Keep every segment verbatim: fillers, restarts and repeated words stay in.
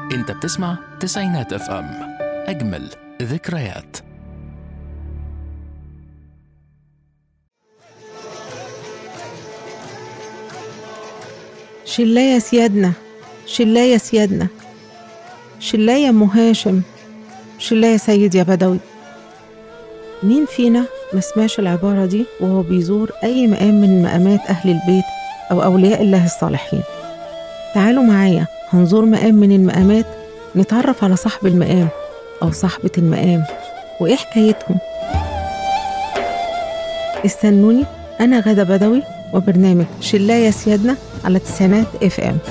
انت بتسمع تسعينات اف ام، اجمل ذكريات. شلاية سيادنا، شلاية سيادنا، شلاية أم هاشم، شلاية سيد يا بدوي. مين فينا ما سمعش العبارة دي وهو بيزور أي مقام من مقامات أهل البيت أو أولياء الله الصالحين؟ تعالوا معايا هنزور مقام من المقامات، نتعرف على صاحب المقام أو صاحبة المقام وإيه حكايتهم. استنوني، أنا غادة بدوي وبرنامج شلاية سيادنا على تسعينات اف ام.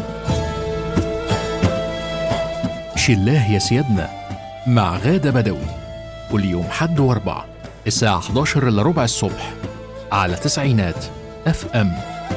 شلاه يا سيادنا مع غادة بدوي، كل يوم حد واربع الساعة إحدى عشر إلا ربع الصبح على تسعينات اف ام.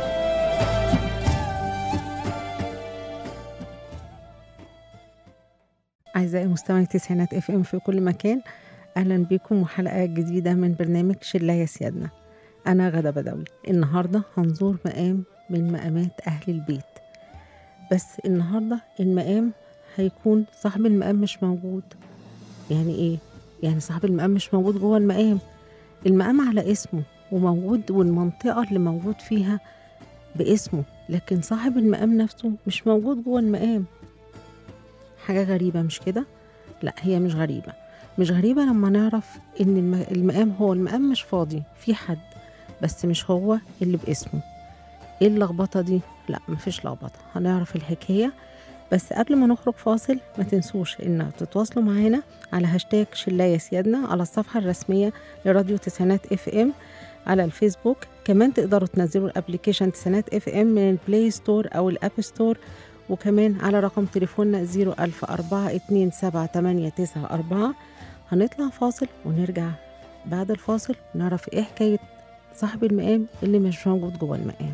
أعزائي مستمعي تسعينات اف ام في كل مكان، أهلا بكم وحلقة جديدة من برنامج شلاية سيادنا. أنا غادة بدوي. النهاردة هنزور مقام من مقامات أهل البيت، بس النهاردة المقام هيكون صاحب المقام مش موجود. يعني إيه؟ يعني صاحب المقام مش موجود جوه المقام، المقام على اسمه وموجود والمنطقة اللي موجود فيها باسمه، لكن صاحب المقام نفسه مش موجود جوه المقام. حاجة غريبة مش كده؟ لا، هي مش غريبة. مش غريبة لما نعرف إن الم- المقام هو المقام مش فاضي، في حد بس مش هو اللي باسمه. ايه اللخبطة دي؟ لا، مفيش لخبطة، هنعرف الحكاية. بس قبل ما نخرج فاصل ما تنسوش ان تتواصلوا معانا على هاشتاج شلاية سيادنا على الصفحة الرسمية لراديو تسعينات اف ام على الفيسبوك. كمان تقدروا تنزلوا الابليكيشن تسعينات اف ام من البلاي ستور او الاب ستور، وكمان على رقم تليفوننا صفر ألف أربعة اتنين سبعة تمانية تسعة أربعة. هنطلع فاصل ونرجع بعد الفاصل نعرف ايه حكاية صاحب المقام اللي مش موجود جوه المقام.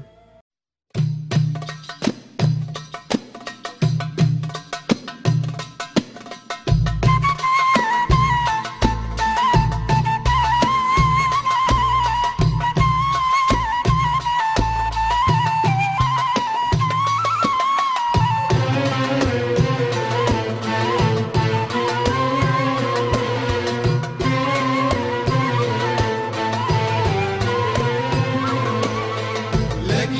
لك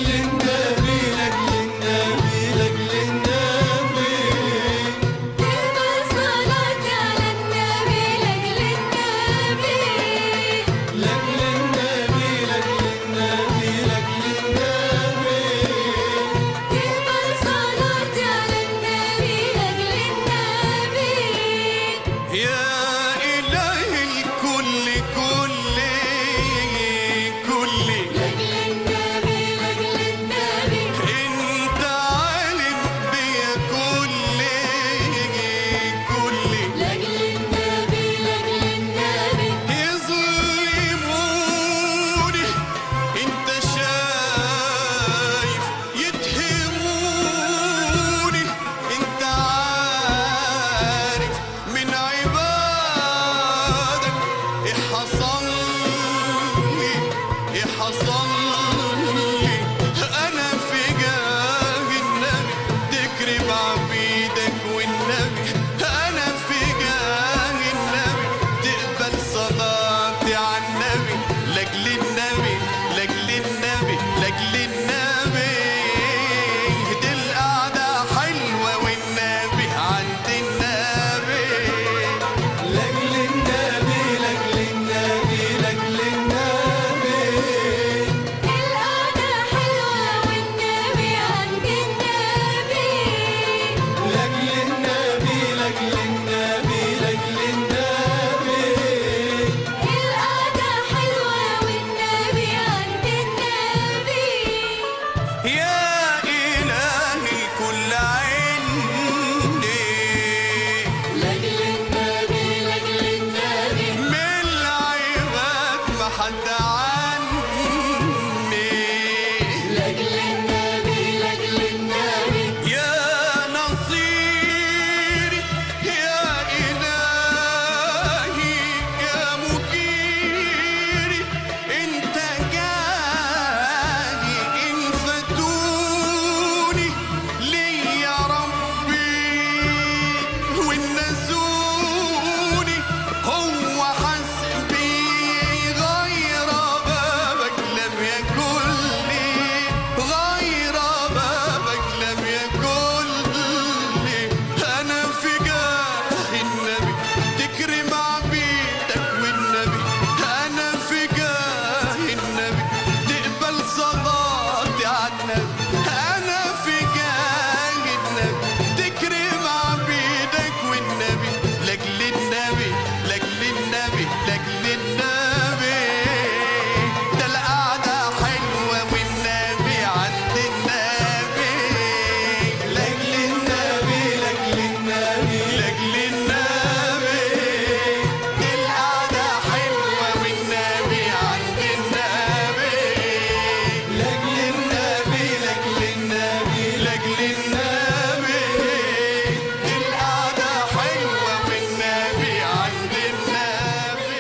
النبي، أنا في جاه النبي، تكرم عبيدك والنبي، لأجل النبي لأجل النبي لأجل النبي، ده القعدة حلوة والنبي عند النبي، لأجل النبي لأجل النبي لأجل النبي، دي القعدة حلوة والنبي عند النبي، لأجل النبي لأجل النبي لأجل النبي، دي القعدة حلوة والنبي عند النبي.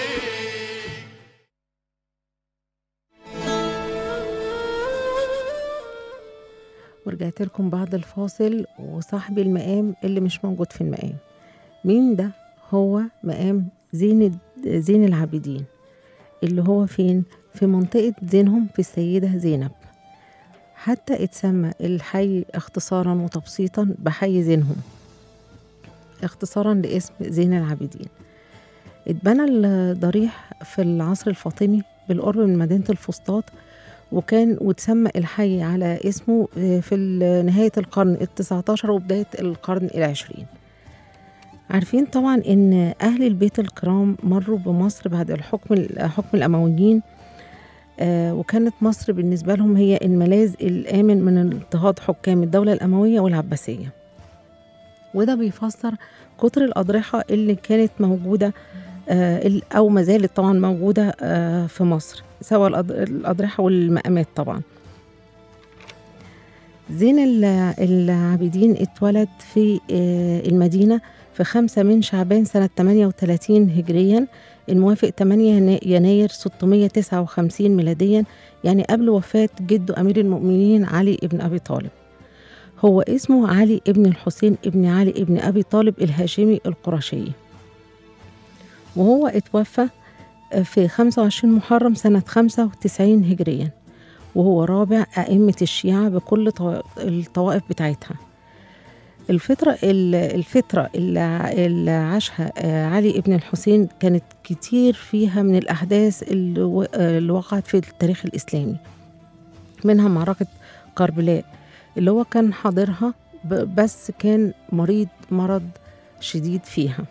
ورجعت لكم بعد الفاصل، وصاحب المقام اللي مش موجود في المقام مين ده؟ هو مقام زين زين العابدين، اللي هو فين؟ في منطقة زينهم في السيدة زينب. حتى اتسمى الحي اختصارا وتبسيطا بحي زينهم، اختصارا لاسم زين العابدين. اتبنى الضريح في العصر الفاطمي بالقرب من مدينة الفسطاط، وكان وتسمى الحي على اسمه في نهاية القرن التسعة عشر وبداية القرن العشرين. عارفين طبعا ان اهل البيت الكرام مروا بمصر بعد الحكم حكم الامويين، آه وكانت مصر بالنسبة لهم هي الملاذ الآمن من اضطهاد حكام الدولة الأموية والعباسية. وده بيفسر كتر الأضرحة اللي كانت موجودة آه أو ما زالت طبعا موجودة آه في مصر، سواء الأضرحة والمقامات. طبعا زين العابدين اتولد في آه المدينة في خمسة من شعبان سنة ثمانية وثلاثين هجريا، الموافق ثمانية يناير ستمائة وتسعة وخمسين ميلاديا، يعني قبل وفاة جده أمير المؤمنين علي ابن أبي طالب. هو اسمه علي ابن الحسين ابن علي ابن أبي طالب الهاشمي القرشي، وهو اتوفى في خمسة وعشرين محرم سنة خمسة وتسعين هجريا، وهو رابع أئمة الشيعة بكل الطوائف بتاعتها. الفترة الفترة اللي عاشها علي ابن الحسين كانت كتير فيها من الأحداث اللي وقعت في التاريخ الإسلامي، منها معركة كربلاء اللي هو كان حاضرها بس كان مريض مرض شديد فيها.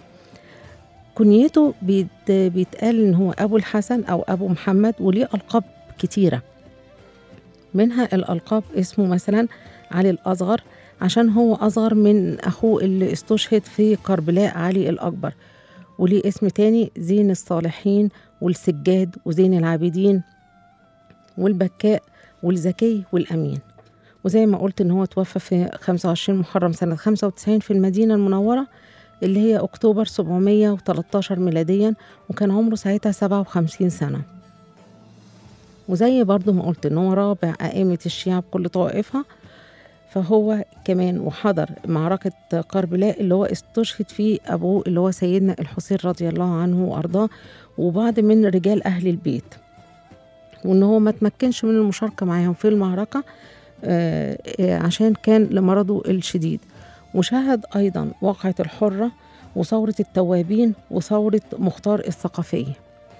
كنيته بيتقال إن هو أبو الحسن أو أبو محمد، وليه ألقاب كتيرة، منها الألقاب اسمه مثلا علي الأصغر عشان هو أصغر من أخوه اللي استشهد في كربلاء علي الأكبر، وليه اسم تاني زين الصالحين والسجاد وزين العابدين والبكاء والزكي والأمين. وزي ما قلت إن هو توفى في خمسة وعشرين محرم سنة خمسة وتسعين في المدينة المنورة اللي هي أكتوبر سبعمائة وثلاثة عشر ميلاديا، وكان عمره ساعتها سبعة وخمسين سنة. وزي برضو ما قلت إن هو رابع أئمة الشيعة بكل طوائفها، فهو كمان وحضر معركة كربلاء اللي هو استشهد فيه أبوه اللي هو سيدنا الحسين رضي الله عنه وأرضاه وبعض من رجال أهل البيت، وإن هو ما تمكنش من المشاركة معهم في المعركة عشان كان لمرضه الشديد. وشاهد أيضا وقعة الحرة وثورة التوابين وثورة مختار الثقفية.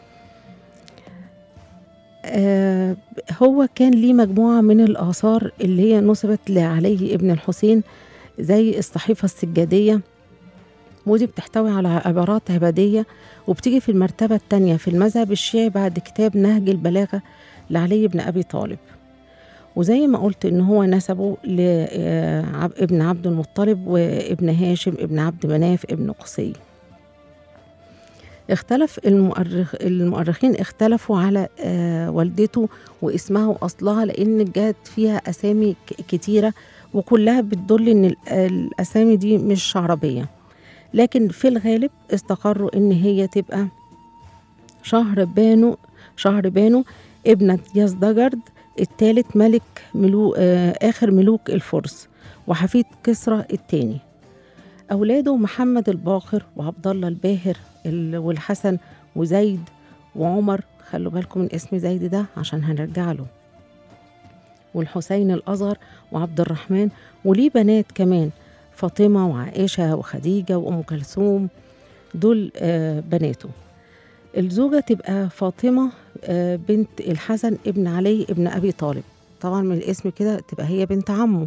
آه هو كان ليه مجموعة من الآثار اللي هي نسبت لعلي ابن الحسين زي الصحيفة السجادية، ودي بتحتوي على عبارات عبادية وبتيجي في المرتبة الثانية في المذهب الشيعي بعد كتاب نهج البلاغة لعلي بن أبي طالب. وزي ما قلت إن هو نسبه لابن عبد المطلب وابن هاشم ابن عبد مناف ابن قصي. اختلف المؤرخ المؤرخين اختلفوا على آه والدته واسمها وأصلها، لأن جات فيها أسامي كتيرة وكلها بتدل إن الأسامي دي مش عربية، لكن في الغالب استقروا إن هي تبقى شهر بانو شهر بانو ابنة يزدجرد الثالث ملك ملو آه آخر ملوك الفرس وحفيد كسرى الثاني. أولاده محمد الباقر وعبد الله الباهر والحسن وزيد وعمر، خلوا بالكم من اسم زيد ده عشان هنرجع له، والحسين الأصغر وعبد الرحمن، وليه بنات كمان فاطمة وعائشة وخديجة وأم كلثوم، دول آه بناته. الزوجة تبقى فاطمة آه بنت الحسن ابن علي ابن أبي طالب، طبعا من الاسم كده تبقى هي بنت عمه.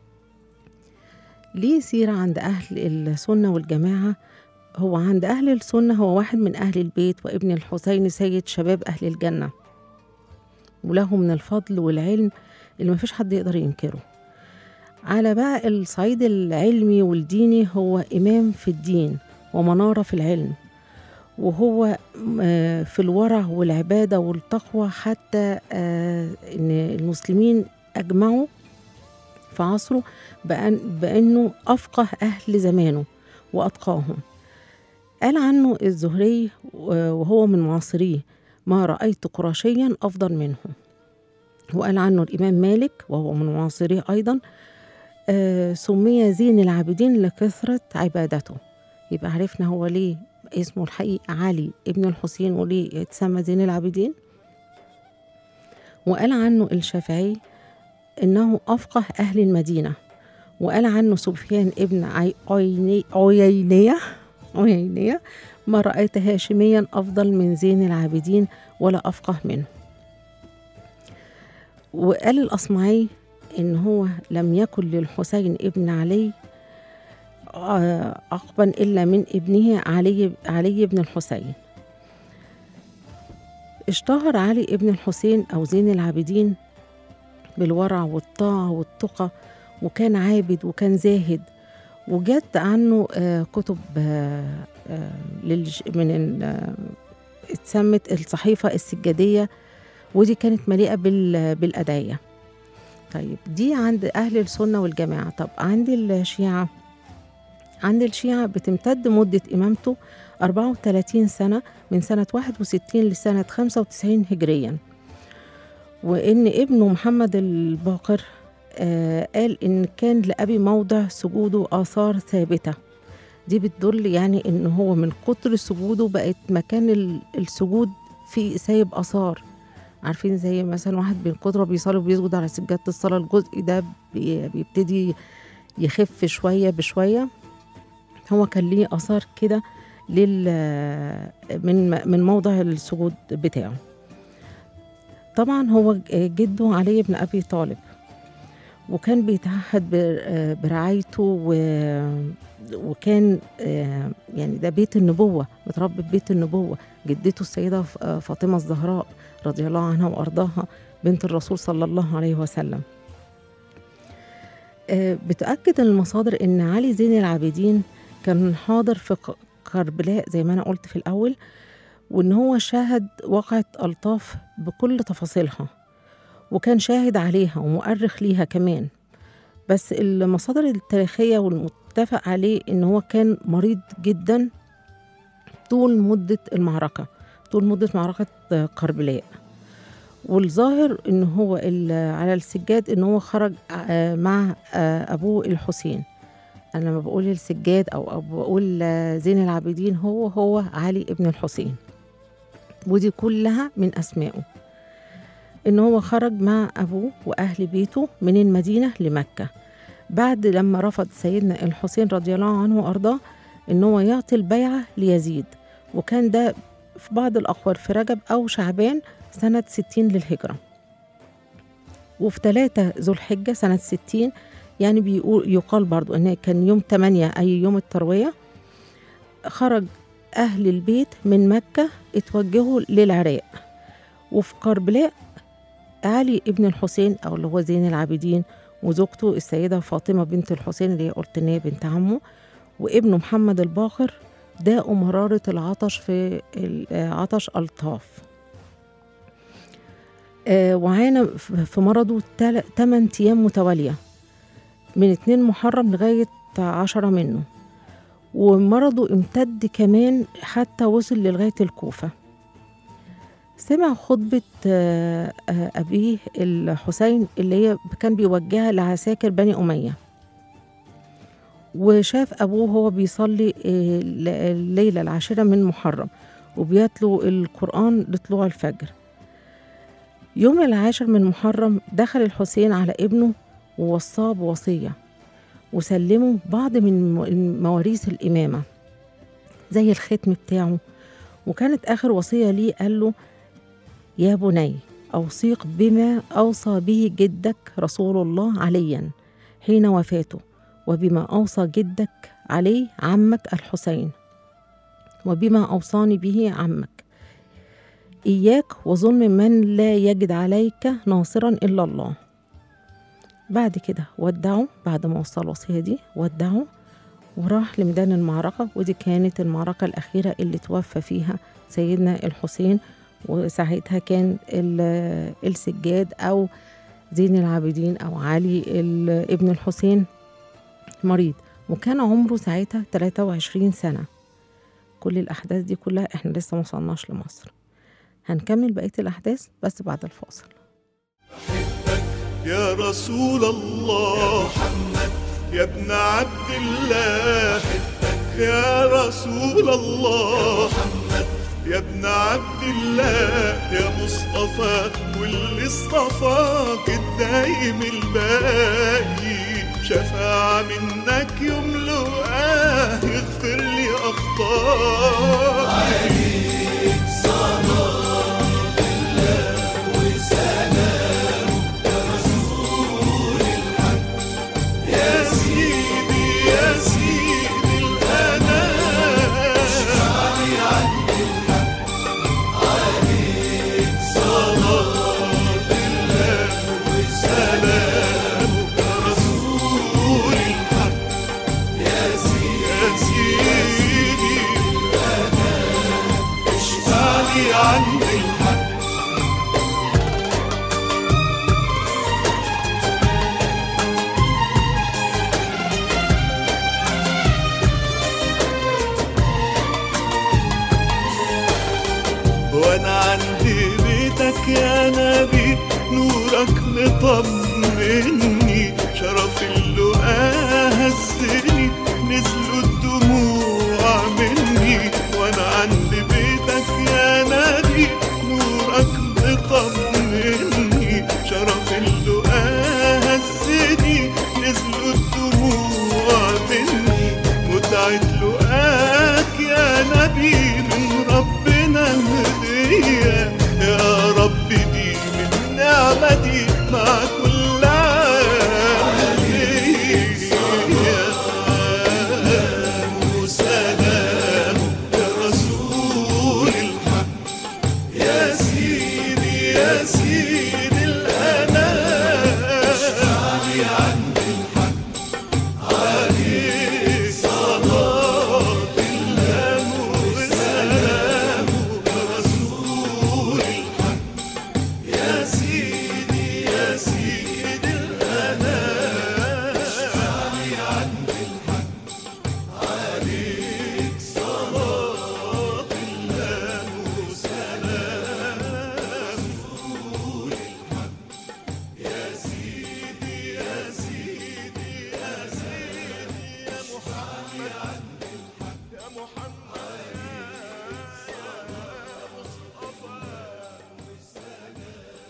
ليه سيرة عند أهل السنة والجماعة. هو عند أهل السنة هو واحد من أهل البيت وابن الحسين سيد شباب أهل الجنة، وله من الفضل والعلم اللي مفيش حد يقدر ينكره. على بقى الصعيد العلمي والديني هو إمام في الدين ومنارة في العلم، وهو في الورع والعبادة والتقوى، حتى إن المسلمين أجمعوا في عصره بأن بأنه أفقه أهل زمانه وأتقاهم. قال عنه الزهري وهو من معاصريه: ما رأيت قرشيا أفضل منه. وقال عنه الإمام مالك وهو من معاصريه أيضا: آه سمي زين العابدين لكثرة عبادته. يبقى عرفنا هو ليه اسمه الحقيقي علي ابن الحسين وليه يتسمى زين العابدين. وقال عنه الشافعي إنه أفقه أهل المدينة. وقال عنه سفيان ابن عيينية عيينية: ما رأيت هاشميا أفضل من زين العابدين ولا أفقه منه. وقال الأصمعي إن هو لم يكن للحسين ابن علي عقبا إلا من ابنه علي, علي بن الحسين. اشتهر علي ابن الحسين أو زين العابدين بالورع والطاعة والتقى، وكان عابد وكان زاهد. وجت عنه كتب من اتسمت الصحيفة السجادية، ودي كانت مليئة بالأدعية. طيب دي عند أهل السنة والجماعة. طب عند الشيعة، عند الشيعة بتمتد مدة إمامته أربعة وثلاثين سنة، من سنة واحد وستين لسنة خمسة وتسعين هجريا. وإن ابنه محمد الباقر آه قال إن كان لأبي موضع سجوده آثار ثابتة. دي بتدل يعني إن هو من كتر سجوده بقت مكان السجود في سايب آثار. عارفين زي مثلا واحد من كتره بيصلي وبيسجد على سجادة الصلاة، الجزء ده بيبتدي يخف شوية بشوية. هو كان ليه آثار كده لل من من موضع السجود بتاعه. طبعا هو جده علي بن أبي طالب، وكان بيتعهد برعايته، وكان يعني ده بيت النبوة، متربي في بيت النبوة. جدته السيدة فاطمة الزهراء رضي الله عنها وأرضاها بنت الرسول صلى الله عليه وسلم. بتأكد المصادر إن علي زين العابدين كان حاضر في كربلاء زي ما أنا قلت في الأول، وإن هو شاهد وقعة ألطاف بكل تفاصيلها، وكان شاهد عليها ومؤرخ ليها كمان. بس المصادر التاريخية والمتفق عليه إن هو كان مريض جدا طول مدة المعركة، طول مدة معركة كربلاء. والظاهر إن هو على السجاد إن هو خرج مع أبوه الحسين. أنا لما بقول السجاد أو بقول زين العابدين هو هو علي ابن الحسين، ودي كلها من أسمائه. إن هو خرج مع أبوه وأهل بيته من المدينة لمكة بعد لما رفض سيدنا الحسين رضي الله عنه وأرضاه إن هو يعطي البيعة ليزيد. وكان ده في بعض الأقوال في رجب أو شعبان سنة ستين للهجرة. وفي ثلاثة ذو الحجة سنة ستين، يعني بيقول يقال برضو إنه كان يوم ثمانية أي يوم التروية، خرج أهل البيت من مكة اتوجهوا للعراق. وفي كربلاء علي ابن الحسين أو اللي هو زين العابدين وزوجته السيدة فاطمة بنت الحسين اللي هي قلت إن هي بنت عمه، وابنه محمد الباقر داقوا مرارة العطش في عطش ألطاف. آه وعانى في مرضه ثمان أيام متوالية من اتنين محرم لغاية عشرة منه، ومرضه امتد كمان حتى وصل لغاية الكوفة. سمع خطبة آه آه أبيه الحسين اللي هي كان بيوجهها لعساكر بني أمية، وشاف أبوه هو بيصلي الليلة العاشرة من محرم وبيتلو القرآن لطلوع الفجر. يوم العاشر من محرم دخل الحسين على ابنه ووصاه بوصية وسلمه بعض من مواريث الإمامة زي الختم بتاعه. وكانت آخر وصية ليه قال له: يا بني أوصيك بما أوصى به جدك رسول الله عليا حين وفاته، وبما أوصى جدك علي عمك الحسين، وبما أوصاني به عمك. إياك وظلم من لا يجد عليك ناصرا إلا الله. بعد كده ودعوا، بعد ما وصل الوصية دي ودعوا وراح لميدان المعركة، ودي كانت المعركة الأخيرة اللي توفى فيها سيدنا الحسين. وساعتها كان السجاد أو زين العابدين أو علي ابن الحسين مريض، وكان عمره ساعتها ثلاثة وعشرين سنة. كل الأحداث دي كلها إحنا لسه ما وصلناش لمصر. هنكمل بقية الأحداث بس بعد الفاصل. يا رسول الله محمد يا ابن عبد الله، يا رسول الله محمد يا ابن عبد الله، يا مصطفى واللي اصطفاك الدايم الباقي، شفاعة منك يملؤاه يغفر لي أخطائي. عليك صلاة الله وسلام يا رسول الحق، يا سيدي يا سيدي الأنام، اشفعني عند الحق. عليك صلاة الله وسلام يا رسول الحق، يا سيدي الأنام، اشفعني عند الحق. وانا عندي بيتك يا نبي نورك مطمني، شرف اللقاء هزني نزلوا الدموع مني. وانا عندي بيتك يا نبي نورك مطمني، شرف اللقاء هزني نزلوا الدموع مني. متعة لقاك يا نبي من ربنا هدية، يا رب دي من نعمتي مع كل عليك وسلام يا رسول الحق، يا سيدي يا سيدي الأنام، اشفعني عند الحق. عليك صلاة الله وسلام يا رسول الحق، يا سيدي يا سيدي الأنام، اشفعني عند الحق. عليك صلاة الله وسلام رسول الحق، يا سيدي يا سيدي يا سيدي يا محمد عند الحق، يا محمد يا مصطفى والسلام.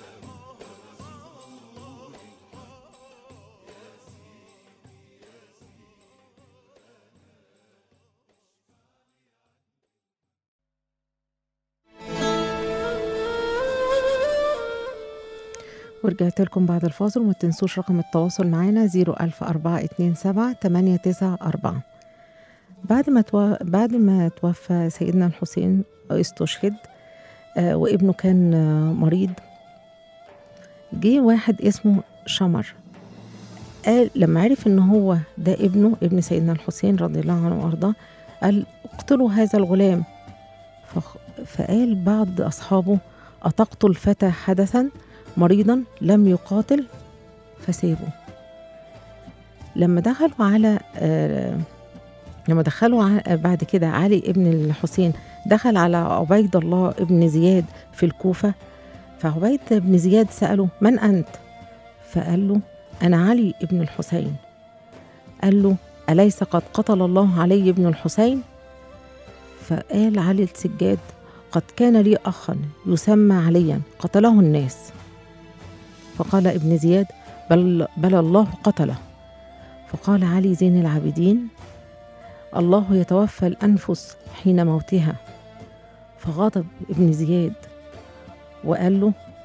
ورجعت لكم بعد الفاصل، وما تنسوش رقم التواصل معانا صفر ألف أربعة اتنين سبعة تمانية تسعة أربعة. بعد ما تو... بعد ما توفى سيدنا الحسين استشهد آه وابنه كان آه مريض، جه واحد اسمه شمر. قال لما عرف ان هو ده ابنه ابن سيدنا الحسين رضي الله عنه وارضاه، قال اقتلوا هذا الغلام. فخ... فقال بعض اصحابه اتقتل فتى حدثا مريضا لم يقاتل، فسابه. لما دخلوا على آه لما دخلوا بعد كده علي ابن الحسين دخل على عبيد الله ابن زياد في الكوفة، فعبيد ابن زياد سأله من أنت؟ فقال له أنا علي ابن الحسين. قال له أليس قد قتل الله علي ابن الحسين؟ فقال علي السجاد قد كان لي أخا يسمى عليا قتله الناس. فقال ابن زياد بل, بل الله قتله. فقال علي زين العابدين الله يتوفى الأنفس حين موتها. فغضب ابن زياد وقال له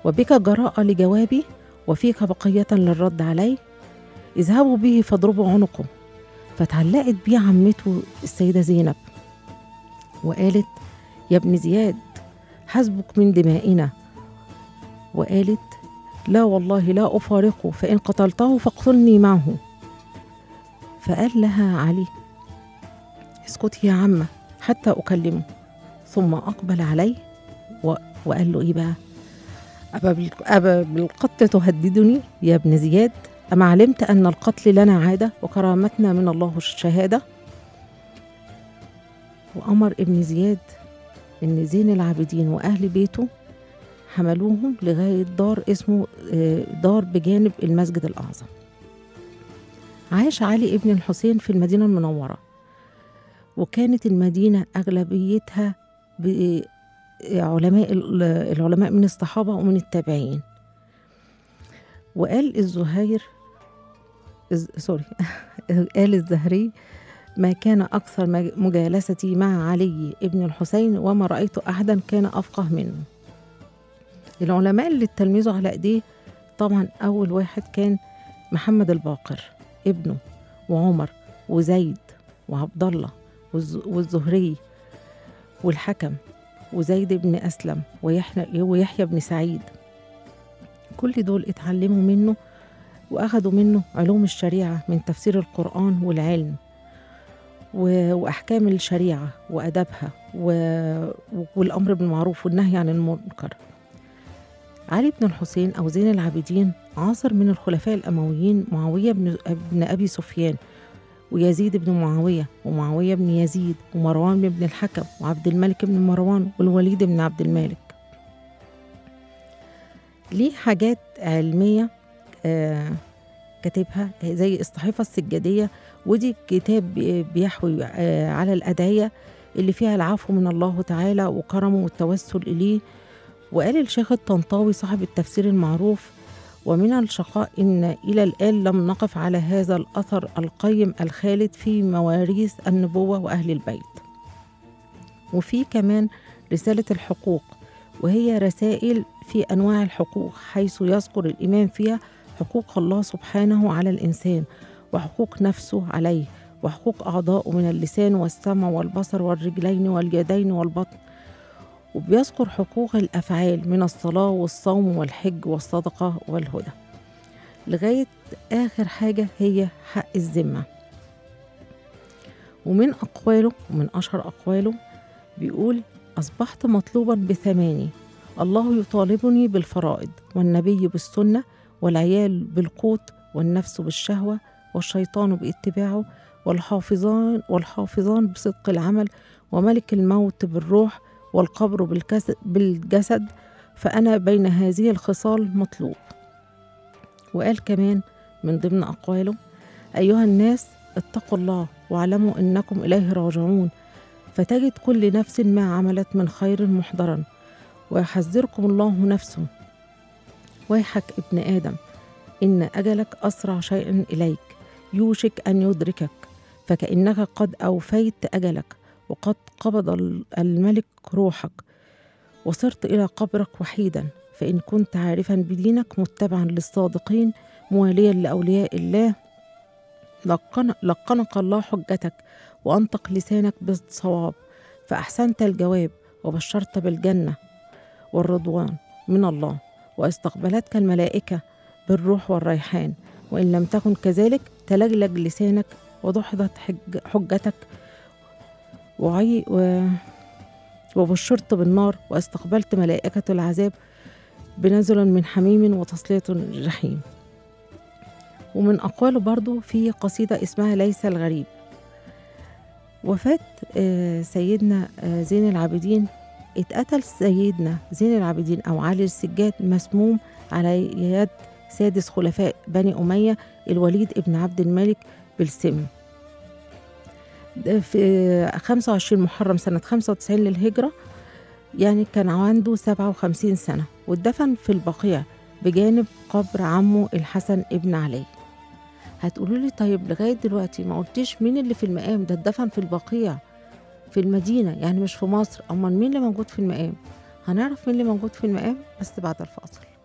وبك جراءة لجوابي وفيك بقية للرد عليه، اذهبوا به فاضربوا عنقه. فتعلقت بيه عمته السيدة زينب وقالت: يا ابن زياد حسبك من دمائنا. وقالت: لا والله لا أفارقه، فإن قتلته فاقتلني معه. فقال لها علي: اسكتي يا عمة حتى أكلمه. ثم أقبل عليه وقال له إيه بقى: أبا بالقتل تهددني يا ابن زياد؟ أما علمت أن القتل لنا عادة وكرامتنا من الله الشهادة؟ وأمر ابن زياد إن زين العابدين وأهل بيته حملوهم لغاية دار اسمه دار بجانب المسجد الأعظم. عاش علي ابن الحسين في المدينة المنورة، وكانت المدينة أغلبيتها بعلماء العلماء من الصحابة ومن التابعين. وقال الزهير سوري قال الزهري: ما كان أكثر مجالستي مع علي ابن الحسين وما رأيت أحدا كان أفقه منه. العلماء اللي اتلمذوا على ايديه طبعا أول واحد كان محمد الباقر ابنه، وعمر وزيد وعبد الله والزهري والحكم وزيد بن أسلم ويحيى بن سعيد. كل دول اتعلموا منه وأخذوا منه علوم الشريعة من تفسير القرآن والعلم وأحكام الشريعة وأدبها والأمر بالمعروف والنهي عن المنكر. علي بن الحسين أو زين العابدين عاصر من الخلفاء الأمويين معاوية بن أبي سفيان ويزيد بن معاوية ومعاوية بن يزيد ومروان بن الحكم وعبد الملك بن مروان والوليد بن عبد الملك. ليه حاجات علمية آه كاتبها زي الصحيفة السجادية، ودي كتاب بيحوي آه على الأدعية اللي فيها العفو من الله تعالى وكرمه والتوسل إليه. وقال الشيخ الطنطاوي صاحب التفسير المعروف: ومن الشقاء إن إلى الآن لم نقف على هذا الأثر القيم الخالد في مواريث النبوة وأهل البيت. وفي كمان رسالة الحقوق، وهي رسائل في أنواع الحقوق، حيث يذكر الإمام فيها حقوق الله سبحانه على الإنسان وحقوق نفسه عليه وحقوق أعضائه من اللسان والسمع والبصر والرجلين واليدين والبطن، وبيذكر حقوق الأفعال من الصلاة والصوم والحج والصدقة والهدى، لغاية آخر حاجة هي حق الذمة. ومن أقواله ومن أشهر أقواله بيقول: أصبحت مطلوبا بثماني، الله يطالبني بالفرائض والنبي بالسنة والعيال بالقوت والنفس بالشهوة والشيطان باتباعه والحافظان والحافظان بصدق العمل وملك الموت بالروح والقبر بالجسد، فأنا بين هذه الخصال مطلوب. وقال كمان من ضمن أقواله: أيها الناس اتقوا الله واعلموا أنكم إليه راجعون، فتجد كل نفس ما عملت من خير محضرا، ويحذركم الله نفسه. ويحك ابن آدم إن أجلك أسرع شيء إليك، يوشك أن يدركك، فكأنك قد أوفيت أجلك وقد قبض الملك روحك، وصرت إلى قبرك وحيدا، فإن كنت عارفا بدينك متبعا للصادقين مواليا لأولياء الله لقن لقنك الله حجتك وأنطق لسانك بالصواب، فأحسنت الجواب وبشرت بالجنة والرضوان من الله، واستقبلتك الملائكة بالروح والريحان، وإن لم تكن كذلك تلجلج لسانك وضحضت حجتك وعي و... وبشرت بالنار، واستقبلت ملائكة العذاب بنزل من حميم وتصلية جحيم. ومن أقواله برضو في قصيدة اسمها ليس الغريب. وفاة سيدنا زين العابدين، اتقتل سيدنا زين العابدين أو علي السجاد مسموم على يد سادس خلفاء بني أمية الوليد ابن عبد الملك بالسم في خمسة وعشرين محرم سنة خمسة وتسعين للهجرة، يعني كان عنده سبعة وخمسين سنة، واتدفن في البقيع بجانب قبر عمه الحسن ابن علي. هتقولوا لي طيب لغاية دلوقتي ما قلتيش مين اللي في المقام ده؟ اتدفن في البقيع في المدينة، يعني مش في مصر. أما مين اللي موجود في المقام؟ هنعرف مين اللي موجود في المقام بس بعد الفاصل.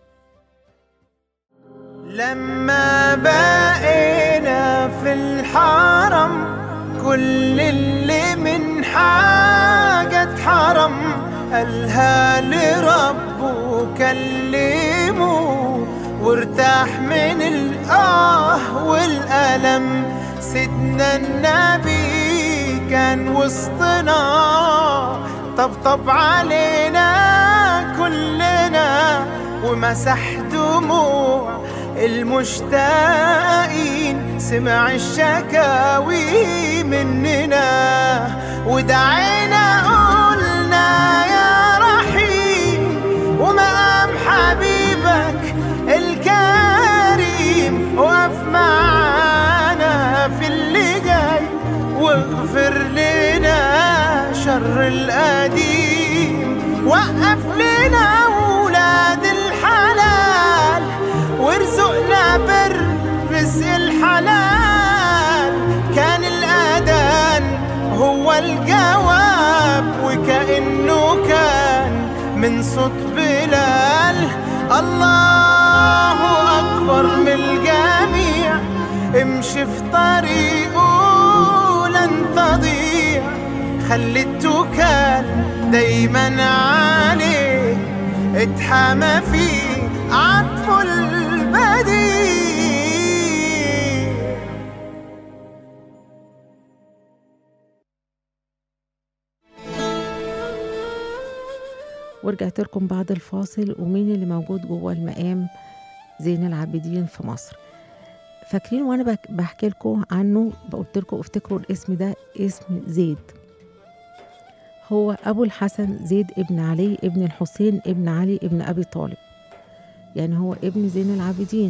لما بقينا في الحرم كل اللي من حاجة اتحرم قالها لربه كلمه وارتاح من الآه والألم. سيدنا النبي كان وسطنا طبطب علينا كلنا ومسح دموع المشتاقين، سمع الشكاوي مننا ودعينا قلنا يا رحيم ومقام حبيبك الكريم وقف معانا في اللي جاي واغفر لنا شر القديم. وقف لنا ولاد الحلال وارزقنا بر رزق الحلال. كان الأذان هو الجواب وكأنه كان من صوت بلال. الله أكبر من الجميع، امشي في طريقه لن تضيع. خلي التوكال دايما عليه، اتحامى فيه عطف البديع. ورجعت لكم بعد الفاصل. ومين اللي موجود جوه المقام زين العابدين في مصر؟ فاكرين وانا بحكي لكم عنه قلت لكم افتكروا الاسم ده، اسم زيد. هو ابو الحسن زيد ابن علي ابن الحسين ابن علي ابن ابي طالب، يعني هو ابن زين العابدين.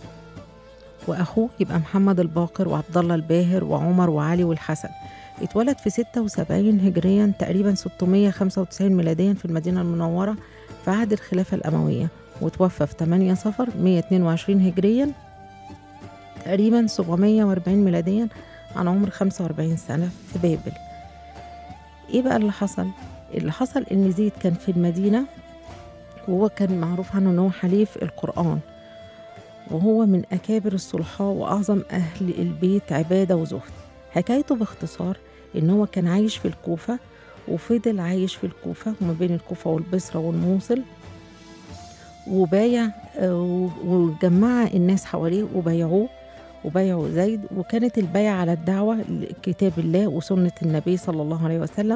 واخوه يبقى محمد الباقر وعبد الله الباهر وعمر وعلي والحسن. اتولد في ستة وسبعين هجريا تقريبا ستمية وخمسة وتسعين ميلاديا في المدينة المنورة في عهد الخلافة الأموية، وتوفى في ثمانية صفر مية واثنين وعشرين هجريا تقريبا سبعمية وأربعين ميلاديا عن عمر خمسة وأربعين سنة في بابل. ايه بقى اللي حصل؟ اللي حصل ان زيد كان في المدينة، وهو كان معروف عنه انه حليف القرآن، وهو من أكابر الصلحاء وأعظم أهل البيت عبادة وزهد. حكايته باختصار إن هو كان عايش في الكوفة، وفضل عايش في الكوفة وما بين الكوفة والبصرة والموصل، وبايع وجمع الناس حواليه وبايعوه وبايعوا زيد. وكانت البيعة على الدعوة لكتاب الله وسنة النبي صلى الله عليه وسلم،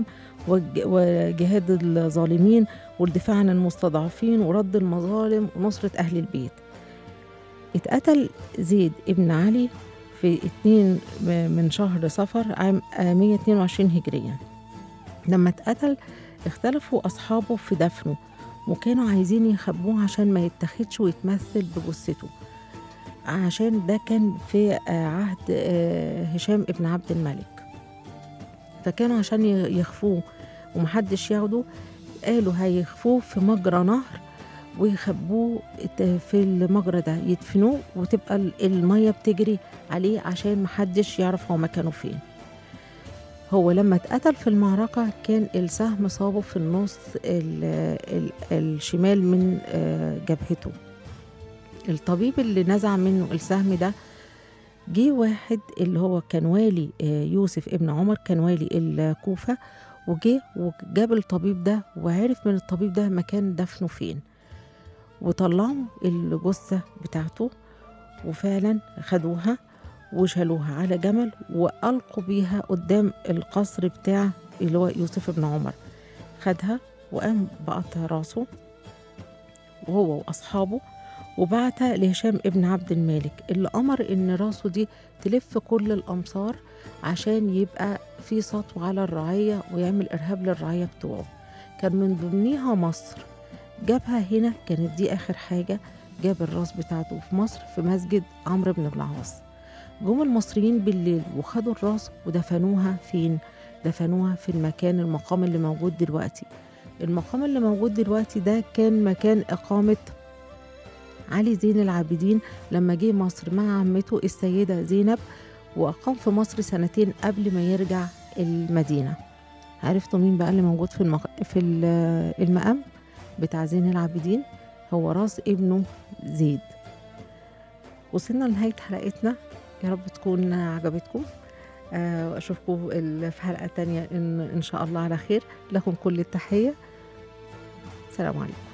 وجهاد الظالمين والدفاع عن المستضعفين ورد المظالم ونصرة أهل البيت. اتقتل زيد ابن علي في اتنين من شهر صفر عام مية واثنين وعشرين هجريا. لما اتقتل اختلفوا أصحابه في دفنه، وكانوا عايزين يخبوه عشان ما يتخدش ويتمثل بجثته، عشان ده كان في عهد هشام ابن عبد الملك. فكانوا عشان يخفوه ومحدش ياخده، قالوا هيخفوه في مجرى نهر ويخبوه في المجرى ده، يدفنوه وتبقى المية بتجري عليه عشان محدش يعرف هو مكانه فين. هو لما اتقتل في المعركة كان السهم صابه في النص ال ال الشمال من جبهته. الطبيب اللي نزع منه السهم ده جه واحد اللي هو كان والي يوسف ابن عمر، كان والي الكوفة، وجه وجاب الطبيب ده وعرف من الطبيب ده مكان دفنه فين، وطلعوا الجثة بتاعته وفعلا خدوها وشالوها على جمل وألقوا بيها قدام القصر بتاع اللي هو يوسف ابن عمر. خدها وقام بقطع راسه وهو وأصحابه، وبعتها لهشام ابن عبد الملك اللي أمر إن راسه دي تلف كل الأمصار عشان يبقى في سطوة على الرعية ويعمل إرهاب للرعية بتوعه. كان من ضمنها مصر، جابها هنا، كانت دي آخر حاجة. جاب الراس بتاعته في مصر في مسجد عمرو بن العاص. جم المصريين بالليل وخدوا الراس ودفنوها فين؟ دفنوها في المكان المقام اللي موجود دلوقتي. المقام اللي موجود دلوقتي ده كان مكان إقامة علي زين العابدين لما جه مصر مع عمته السيدة زينب، وأقام في مصر سنتين قبل ما يرجع المدينة. عرفتوا مين بقى اللي موجود في المق... في المقام بتاع زين العابدين؟ هو راس ابنه زيد. وصلنا لنهاية حلقتنا، يا رب تكون عجبتكم. آه وأشوفكم ال- في حلقة تانية إن, إن شاء الله على خير. لكم كل التحية، سلام عليكم.